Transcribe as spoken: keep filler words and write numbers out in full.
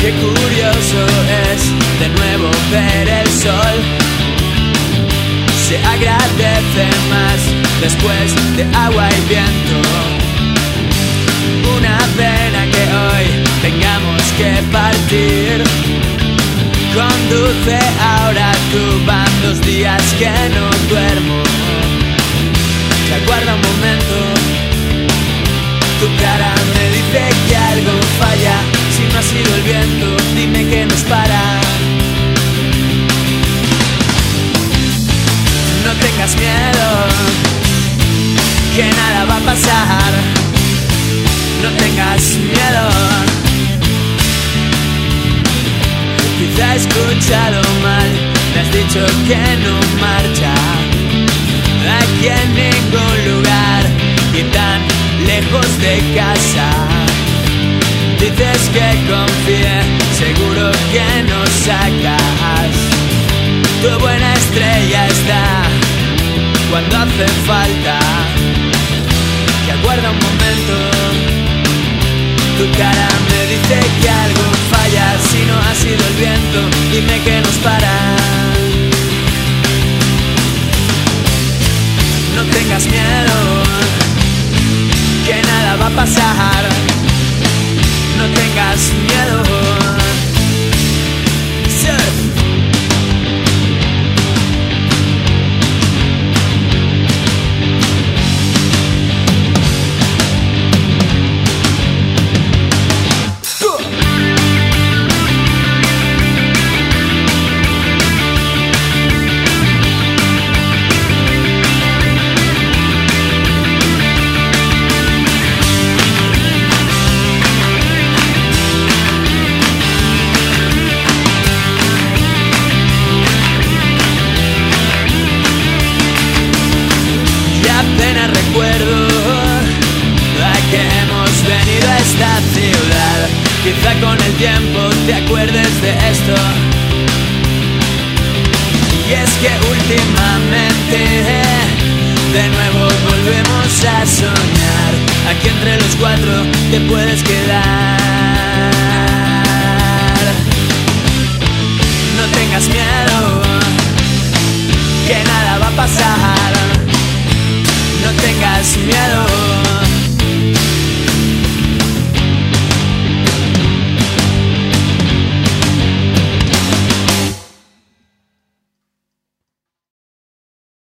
Qué curioso es de nuevo ver el sol. Se agradece más después de agua y viento. Una pena que hoy tengamos que partir. Conduce ahora tú, van dos días que no duermo. Te aguarda un momento. Tu cara me dice que algo falla. Si no ha sido el viento, dime que nos para. No tengas miedo, que nada va a pasar. No tengas miedo. Quizá he escuchado mal, me has dicho que no marcha. Aquí en ningún lugar y tan lejos de casa. Dices que confíe, seguro que nos sacas. Tu buena estrella está cuando hace falta. Que aguarda un momento. Tu cara me dice que algo falla. Si no ha sido el viento, dime que nos para. No tengas miedo, que nada va a pasar. No tengas miedo. Surf. Apenas recuerdo a que hemos venido a esta ciudad. Quizá con el tiempo te acuerdes de esto. Y es que últimamente de nuevo volvemos a soñar. Aquí entre los cuatro te puedes quedar. No tengas miedo, que nada va a pasar. No tengas miedo.